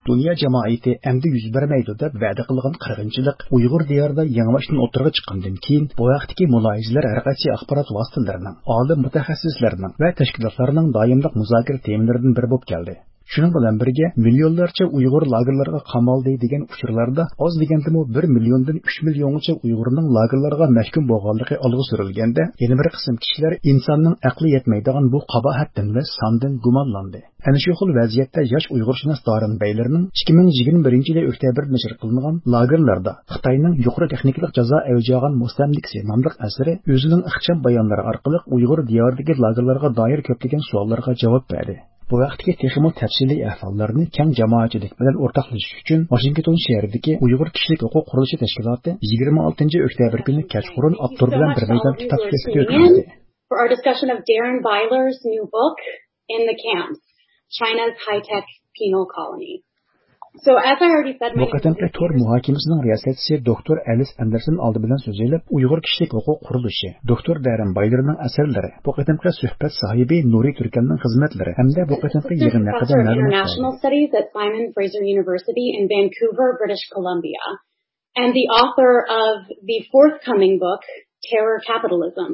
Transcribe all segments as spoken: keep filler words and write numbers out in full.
dünya cemaati endi yüz bermeydi deb va'da qilgan qirg'inchilik Uyg'ur diyorida yanglishdan o'tirg'i chiqqandan keyin bu vaqtdagi muloyizalar har qaysi axborot vositalarining, olim mutaxassislarining va tashkilotlarning doimliq muzokara temalaridan biri bo'lib keldi. Shuning bilan birga millionlarcha Uyg'ur lagerlarga qamaldi degan uchurlarda oz degandimi bir milliondan uch milliongacha Uyg'urning lagerlarga mahkum bo'lganligi olg'a surilganda, yana bir qism kishilar insonning aqli yetmaydigan bu qabohatdan va sondan gumonlandi. Ana shu xil vaziyatda yosh Uyg'urshunos Dorin Baylarning ikki ming yigirma birinchi yil oktyabr nashr qilingan lagerlarda Xitoyning yuqori texniklik jazo avjagan mustamlikasi nomli asari o'zining ixcham bayonlari orqali Uyg'ur diyoridagi lagerlarga doir ko'plagan savollarga javob berdi. Bu vaqtga texnik tafsiliy ahvollarni keng jamoatchilik bilan o'rtoqlashish uchun Washington shahridagi Uyg'ur kishilik huquq qurilishi tashkiloti yigirma oltinchi oktyabr kuni kechqurun avtor bilan bir maydon kitob so'zida o'tkazdi. For our discussion of Darren Byler's new book, In the Camps, China's High-Tech Penal Colony. So as I already said, bu qatamqi tor muhokamasining riyosatchisi doktor Alice Anderson oldi bilan so'z elib, Uyg'ur kishilik huquq qurilishi, doktor Darren Bylerning asarlari, bu qatamqi suhbat sohibi Nuri Turkanning xizmatlari hamda bu qatamqi yig'in haqida International Studies at Simon Fraser University in Vancouver, British Columbia, and the author of the forthcoming book, Terror Capitalism.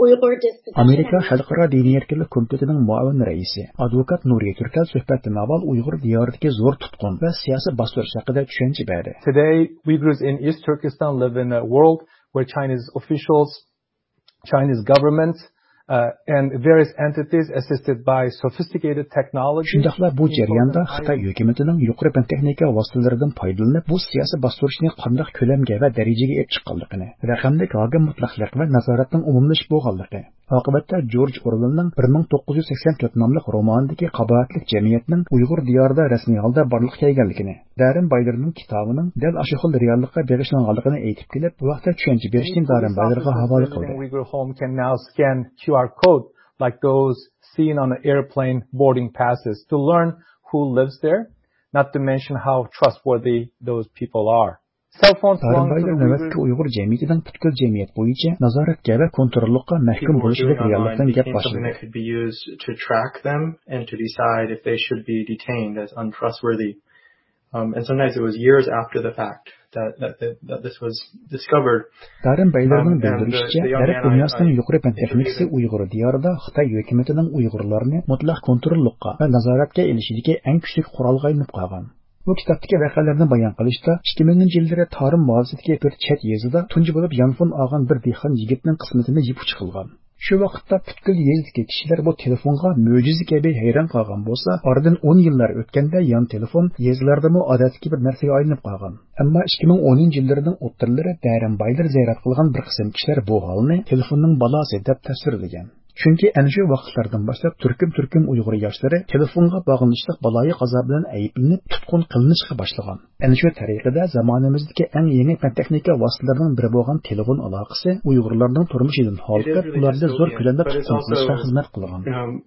Amerika Xalqaro diniy erkinlik komitetining muavin raisi, advokat Nuri Turkan suhbatdan avval Uyg'ur diyoridagi zo'r tutqun va siyosiy bostirish haqida tushuncha berdi. Today, Uyghurs in East Turkestan live in a world where Chinese officials, Chinese governments, Uh, and various entities assisted by sophisticated technology. Shundaqla bu jarayonda Xitoy hukumatining yuqori texnika vositalaridan foydalanib bu siyosiy bostirishni qanday ko'lamga va darajaga olib chiqqanligini, raqamlik hokim mutlaqlik va nazoratning umumlashib bo'lganligi. Oqibatda George Orwellning bir ming to'qqiz yuz sakson to'rt nomli romanidagi qabohatlik jamiyatning Uyg'ur diyorida rasmiy holda borliqqa kelganligini, Darren Bylerning kitobining dal shu xil reallikqa bag'ishlanganligini aytib kelib, bu vaqtda tushuncha berishni Darren Bylerga havola qildi. Uyghur home can now scan Q R code like those seen on an airplane boarding passes to learn who lives there, not to mention how trustworthy those people are. Cell phones belong to the Uyghur Uyghur jamiyatining butkul jamiyat bo'yicha nazoratga va kontrollikka mahkum bo'lishiga reallikdan gap boshladi. That could be used to track them and to decide if they should be detained as untrustworthy. Um, and sometimes it was years after the fact that, that, that, that this was discovered. Darren Bylerning bildirishicha, Arab dunyosining yuqori texnikasi Uyg'ur diyorida Xitoy hukumatining Uyg'urlarni mutlaq kontrollikka va nazoratga ilishidagi eng kuchli qurolga aylanib qolgan. Bu kitobdagi voqealarni bayon qilishda ikki mingінші yillarda Tarim muavisidagi bir chet yezida tunji bo'lib yonfon olgan bir dehqon yigitning qismatini yeb chiqilgan. Shu vaqtda butkul yezdagi kishilar bu telefonga mo'jiza kabi hayron qolgan bo'lsa, oradan o'n yillar o'tganda yon telefon yezlardami odatdagi bir narsaga aylanib qolgan. Ammo ikki ming o'ninchi yillarning o'ttirlari Darren Byler ziyorat qilgan bir qism kishilar bu holni telefonning balosi deb tasvirlagan. Chunki ana shu vaqtlardan boshlab turkum-turkum Uyg'ur yoshlari telefonga bog'lanishlik baloyi qazo bilan ayblanib tutqun qilinishga boshlagan. Ana shu tariqada zamonimizdagi eng yangi texnika vositalarining biri bo'lgan telefon aloqasi Uyg'urlarning turmushidan xoliqib, ularda zo'r ko'lamda tutqun qilishga xizmat qilgan.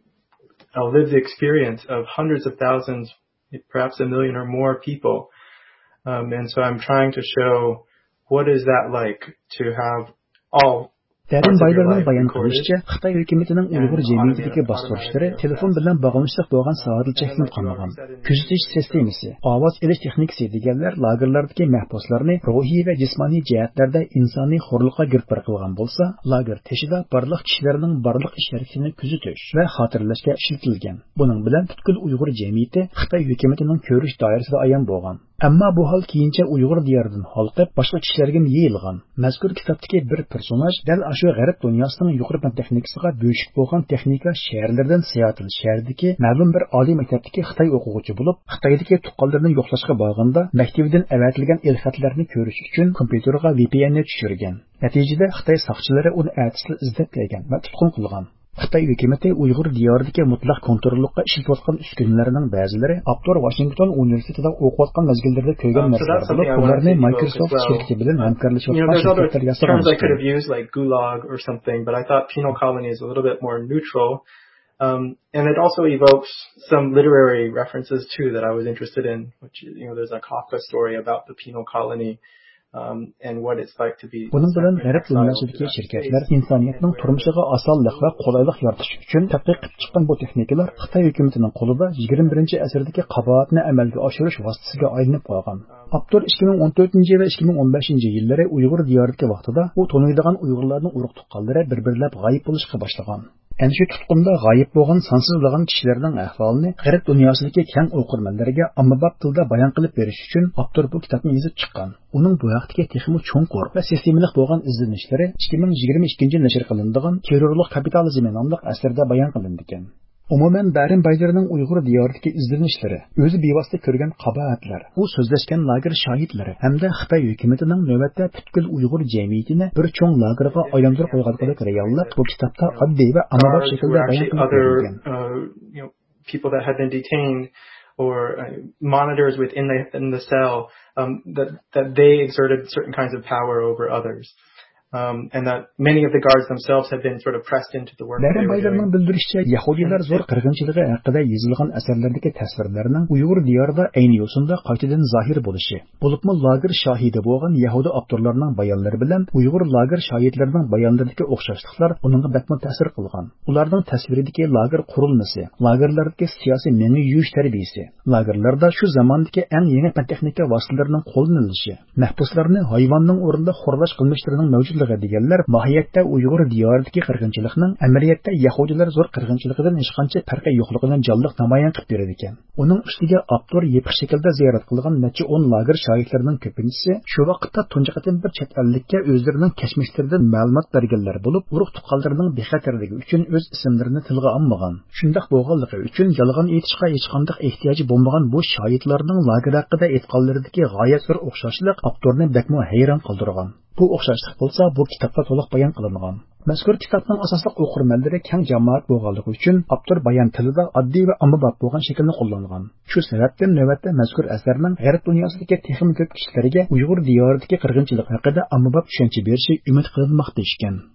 A lived experience of hundreds of thousands, perhaps a million or more people. Um, and so I'm trying to show what is that like to have all Darren Bylerning bayon qilishicha, Xitoy hukumatining Uyg'ur jamiyatidagi bostirishlari telefon bilan bog'lanishliq bo'lgan soatli cheklanib qolmagan. Kuzatish sistemasi, ovoz elish texnikasi deganlar lagerlardagi mahbuslarni ruhiy va jismoniy jihatlarda insoniy xo'rlikqa giriftor qilgan bo'lsa, lager teshida barliq kishilarning barliq ish harakatini kuzatish va xotirlashga ishlatilgan. Buning bilan butkul Uyg'ur jamiyati Xitoy hukumatining ko'rish doirasida ayon bo'lgan. Ammo bu hol keyincha Uyg'ur diyoridan xalqib boshqa kishilarga yeyilgan. Mazkur kitobdagi bir personaj dal shu g'arb dunyosining yuqori texnikasiga bo'shib bo'lgan texnika shaharlardan Seattle shahridagi ma'lum bir oliy maktabdagi Xitoy o'quvchi bo'lib, Xitoydagi tuqqanlarni yo'qlashga borganda maktabidan avatilgan ilxatlarni ko'rish uchun kompyuterga V P N ni tushirgan. Natijada Xitoy soqchilari uni atisli izlab kelgan va tutqun qilgan. Xitoy hukumati Uyg'ur diyoridagi mutlaq kontrollikqa ishlatayotgan uskunalarning ba'zilari Aptor Washington universitetida o'qiyotgan mezgillarda ko'rgan narsalar bo'lib, ularni Microsoft shirkati bilan hamkorlashayotgan shirkatlar yasagan. Terms I could have used like gulag or something, but I thought penal colony is a little bit more neutral. Um, and it also evokes some literary references too that I was interested in, which, you know, there's a Kafka story about the penal colony. um, and what it's like to be. Bunun bilan G'arb dunyosidagi shirkatlar insoniyatning turmushiga osonlik va qulaylik yaratish uchun tadqiq qilib chiqqan bu texnikalar Xitoy hukumatining qo'lida yigirma birinchi asrdagi qabohatni amalga oshirish vositasiga aylanib qolgan. Abdur ikki ming o'n to'rtinchi va ikki ming o'n beshinchi yillari Uyg'ur diyoridagi vaqtida u to'naydigan Uyg'urlarning urug' tuqqanlari bir-birlab g'oyib bo'lishga boshlagan. Ana shu tutqunda g'oyib bo'lgan sonsizlagan kishilarning ahvolini G'arb dunyosidagi keng o'qirmanlarga ommabop tilda bayon qilib berish uchun Abdur bu kitobni yozib chiqqan. Uning bu vaqtdagi texmi cho'nqur va sistemalik bo'lgan izlanishlari ikki ming yigirma ikkinchi yil nashr qilinadigan Terrorlik kapitalizmi nomli asarda bayon qilindi ekan. Umuman Darin Baydarning Uyg'ur diyoridagi izlanishlari, o'zi bevosita ko'rgan qabohatlar, u so'zlashgan lager shohidlari hamda Xitoy hukumatining navbatda butkul Uyg'ur jamiyatini bir cho'ng lagerga aylantirib qo'yganlik reallik bu kitobda oddiy va ommabop shaklda bayon qilingan. People that had been detained or uh, monitors within the in the cell um, that that they exerted certain kinds of power over others. Um, and that many of the guards themselves had been sort of pressed into the work that they were doing. Bildirishicha, Yahudilar zo'r qirg'inchiligi haqida yozilgan asarlardagi tasvirlarning Uyg'ur diyorida ayni yo'sinda qaytadan zohir bo'lishi, bo'libmi lager shohidi bo'lgan Yahudi avtorlarning bayonlari bilan Uyg'ur lager shohidlarining bayonlaridagi o'xshashliklar uningga batman ta'sir qilgan. Ularning tasviridagi lager qurilmasi, lagerlardagi siyosiy mengi yuyish tarbiyasi, lagerlarda shu zamondagi eng yangi texnika vositalarining qo'llanilishi, mahbuslarni hayvonning o'rnida xo'rlash qilmishlarining mavjud deganlar mohiyatda Uyg'ur diyoridagi qirg'inchilikning amaliyotda Yahudilar zo'r qirg'inchiligidan hech qancha farqi yo'qligidan jonliq namoyon qilib beradi ekan. Uning ustiga Abdur yepiq shaklda ziyorat qilgan necha o'n lager shohidlarining ko'pinchisi shu vaqtda tunji qatim bir chet ellikka o'zlarining kashmishlaridan ma'lumot berganlar bo'lib, urug' tuqqanlarining bexatarligi uchun o'z ismlarini tilga olmagan. Shundaq bo'lganligi uchun yolg'on aytishga hech qanday ehtiyoji bo'lmagan bu shohidlarning lager haqida aytganlaridagi g'oyat zo'r o'xshashlik Abdurni bakmo hayron qoldirgan. Bu o'xshashlik bo'lsa, bu kitobda to'liq bayon qilingan. Mazkur kitobning asosli o'qirmanlari keng jamoat bo'lganligi uchun Abdur bayon tilida oddiy va ommabop bo'lgan shaklni qo'llangan. Shu sababdan navbatda mazkur asarning G'arb dunyosidagi texnik ko'p kishilarga Uyg'ur diyoridagi qirg'inchilik haqida ommabop tushuncha berishi umid qilinmoqda ekan.